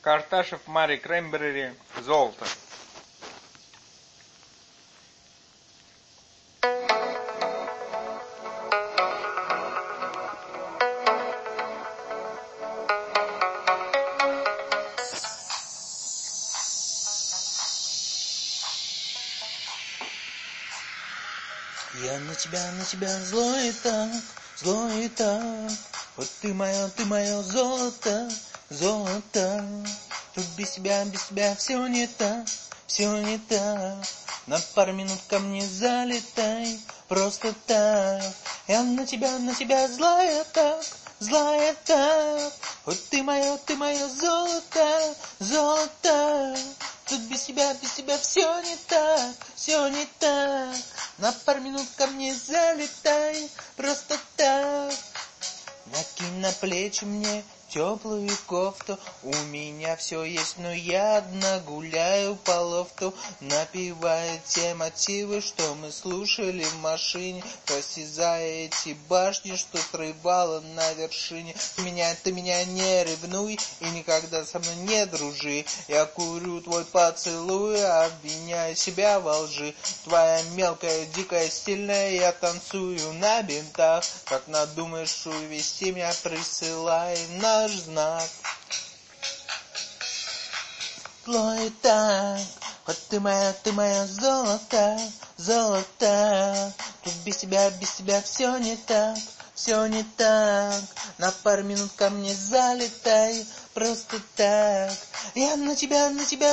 Карташев, Мари Краймбрери, «Золото». Я на тебя злой так. Вот ты мое золото, золото. Тут без тебя все не так, все не так. На пару минут ко мне залетай, просто так. Я на тебя злая так, злая так. Вот ты мое золото, золото. Тут без тебя все не так, все не так. На пару минут ко мне залетай, просто так. Накинь на плечи мне теплую кофту. У меня все есть, но я одна гуляю по лофту, напевая те мотивы, что мы слушали в машине, просязая эти башни, что срывало на вершине. Ты меня не ревнуй и никогда со мной не дружи. Я курю твой поцелуй, обвиняя себя во лжи. Твоя мелкая, дикая, стильная, я танцую на бинтах. Как надумаешь увести меня, присылай наш знак. Злой так, вот ты мое золото, золото. Тут без тебя все не так, все не так. На пару минут ко мне залетай, просто так. Я на тебя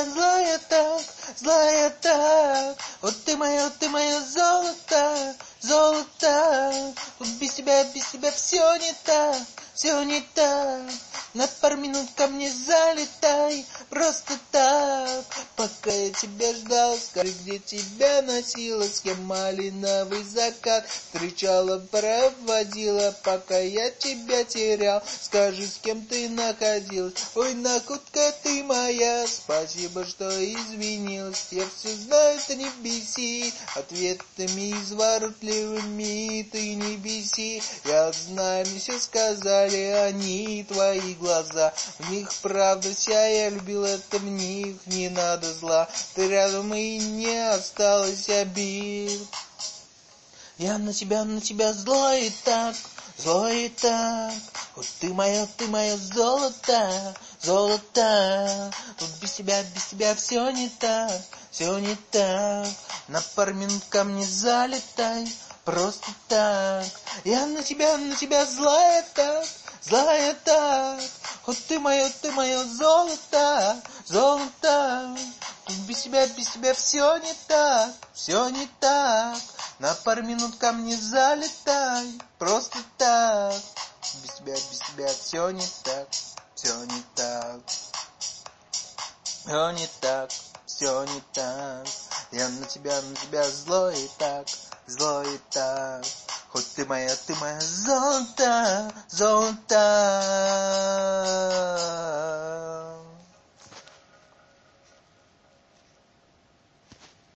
злая так. Вот ты мое золото, золото. Тут без тебя все не так, все не так. На пару минут ко мне залетай, просто так. Пока я тебя ждал, скажи, где тебя носила, с кем малиновый закат встречала, проводила, пока я тебя терял. Скажи, с кем ты находилась, ой, накутка ты моя. Спасибо, что извинилась, я все знаю, ты не беси. Ответами изворотливыми ты не беси. Я знаю, мне все сказали они, твои глаза. В них правда вся, я любил это, в них не надо зла. Ты рядом и не осталось обид. Я на тебя злой так, злой так. Вот ты мое золото, золото. Тут без тебя все не так, все не так. На пару минут ко мне залетай, просто так. Я на тебя злая так, злая так. Вот ты мое золото, золото. Тут без тебя все не так, все не так. На пару минут ко мне залетай, просто так. Без тебя все не так, все не так. Все не так, все не так. Я на тебя злой так, злой так. Хоть ты мое золото, золото.